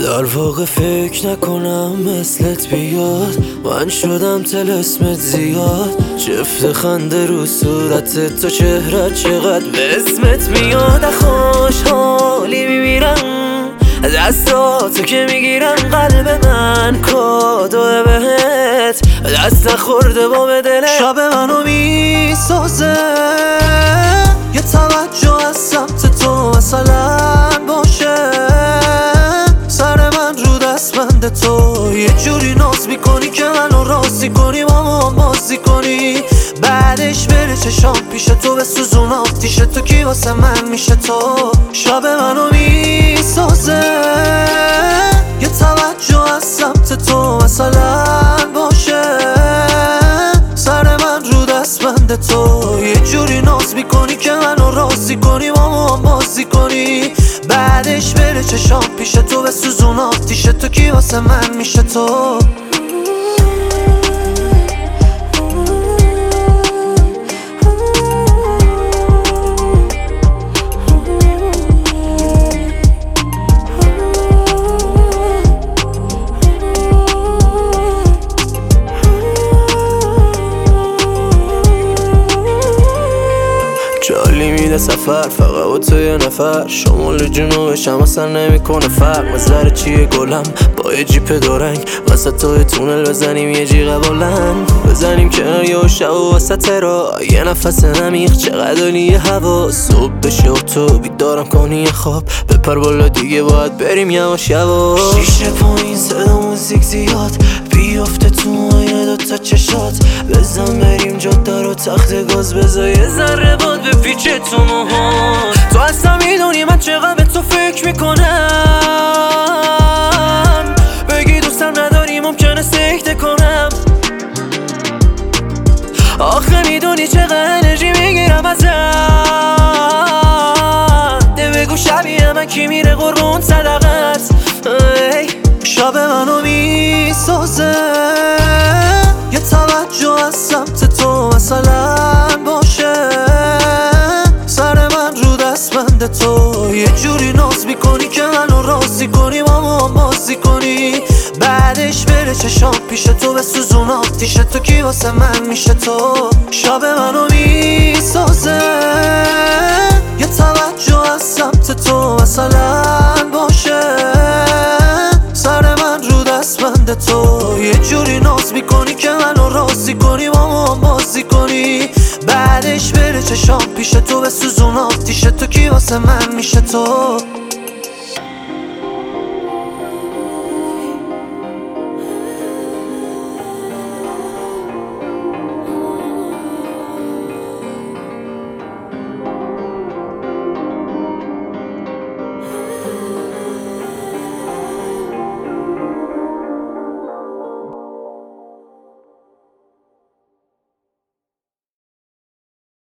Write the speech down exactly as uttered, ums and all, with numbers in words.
در واقع فکر نکنم مثلت بیاد، من شدم طلسمت زیاد. جفت خنده رو صورت تو، چهرت چقدر به اسمت میاد. خوشحالی میمیرم دستاتو که میگیرم، قلب من کادو بهت دست نخورده با به دلت. شب منو میسازه یه توجه از سمت تو مثلا باشه، سر من رو دستبند تو یه جوری ناز میکنی که منو راضی کنی، با ما بازی کنی، بعدش بره چشام پیش تو به سوزون آتیش تو، کی واسه من میشه تو. شب منو میسازه یه توجه از سمت تو مثلا باشه، سر من رو دستبند تو یه جوری ناز میکنی که منو راضی کنی، با ما بازی کنی، بعدش بره چشام پیش تو به سوزون آتیش تو، کی واسه من میشه تو. جالی میده سفر فقط با تو یه نفر، شمال جنوبش هم اصلا نمیکنه فرق. نظر چیه گلم با یه جیپ دورنگ، وسط توی تونل بزنیم یه جیغ بلند، بزنیم کنار یه شب و وسط را یه نفس نمیخ، چقدر عالیه هوا. صبح بشه و تو بیدارم کنی خواب، بپر بالا دیگه باید بریم یواش یواش. شیشه پایین صدا موزیک زیاد، بیافته تو آینه دوتا چشات، بزن بریم جاده رو تخت گاز، بزا یه ذره باد به پیچه تو موها. تو اصلا میدونی من چقدر به تو فکر میکنم، بگی دوستم نداری ممکنه سکته کنم، آخه میدونی چقدر انرژی میگیرم ازت. ده بگو شبیه من کی میره قربون صدقت. شب منو میسازه یه توجه از سمت تو مثلا باشه، سر من رو دستبند تو یه جوری ناز میکنی که منو راضی کنی، با ما بازی کنی، بعدش بره چشام پیش تو به سوزون آتیش تو، کی واسه من میشه تو. شب منو میسازه یه توجه از سمت تو مثلا باشه، سر من رو دستبند تو یه جوری ناز میکنی که منو راضی کنی، با ما بازی کنی، بعدش بره چشام پیش تو به سوزون آتیش تو، کی واسه من میشه تو.